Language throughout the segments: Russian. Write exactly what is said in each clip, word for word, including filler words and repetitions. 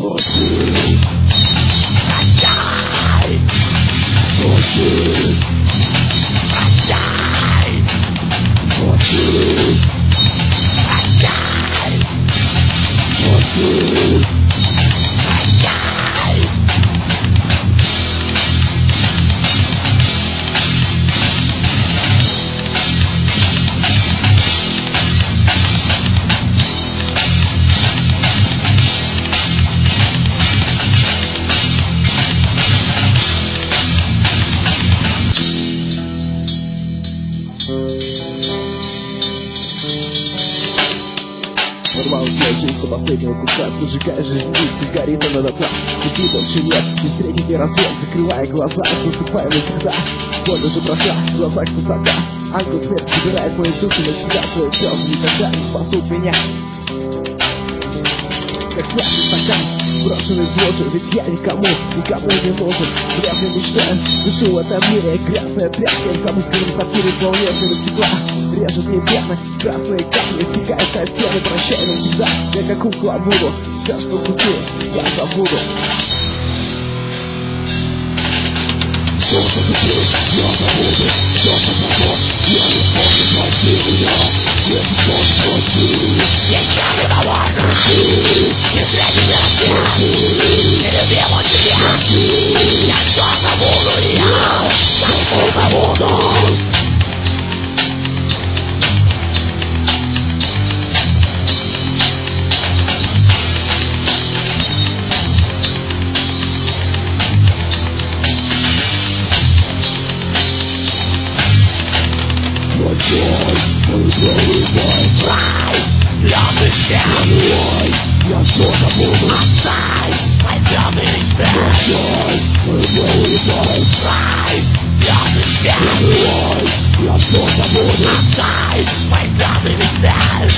Порвал я жизнь до последнего куска, зажигая жизнь, горит она до дна. Теперь больше нет, не встретить не рассвет, закрывая глаза, наступая навсегда. Вот уже прошла, в глазах пустота. Ангел смерти собирает мою душу навсегда, твои слезы никогда не спасут меня. Как снятый стакан, брошенный в лужу, ведь я никому, никому не нужен. Вряд ли мечтаю, душу в этом мире, грязная тряпка, в замысле сапфире полнейшего стекла. Режет мне пятна, красные камни, стекают на стены, прощай навсегда. Я как кукла буду, все, что случилось, я забуду. Все, что случилось, я забуду. Все, что прошло, я не смогу спасти меня. Я не смогу спасти меня. Я не виновата. Не зря тебя любил. Не любил тебя. Я все забуду, я все забуду. Я все забуду. Отдай, пойдем и Прощай, Отдай, я все забуду. Отдай, пойдем и летай.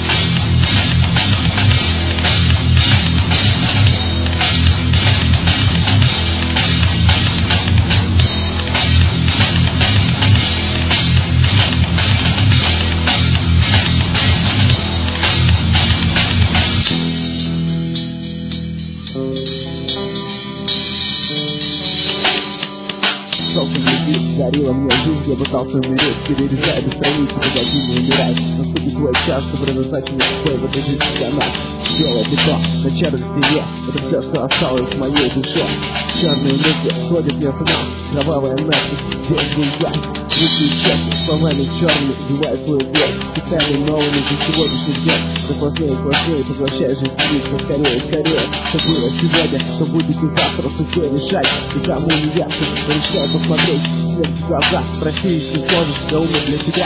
Солнце любит, дарило мне жизнь, я пытался умереть, перерезая до страницы, погоди не умирай. Наступит твой час, что предназначен твой в этой жизни для нас. Белое пятно на черной стене, это все, что осталось в моей душе. Черные мысли сходят мне с ума, кровавая надпись, здесь гульзай. Руки и честно, словами черными, убивая свою боль, специально новыми для сегодняшних дней. Ты плотнее, плотнее, поглощаешь жизнь, скорее, скорее. Что было сегодня, что будет и завтра, судьбой решать. Никому не ясно, но решай посмотреть смерть в глаза. Прости, если сложишь, я умер для тебя.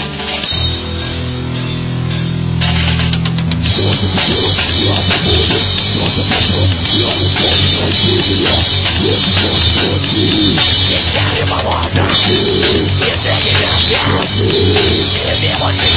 Все, что случилось, я забуду. Все, что прошло, я не смогу спасти меня. Я не смогу спасти. Я не виновата. Не зря тебя любил. Не любил тебя.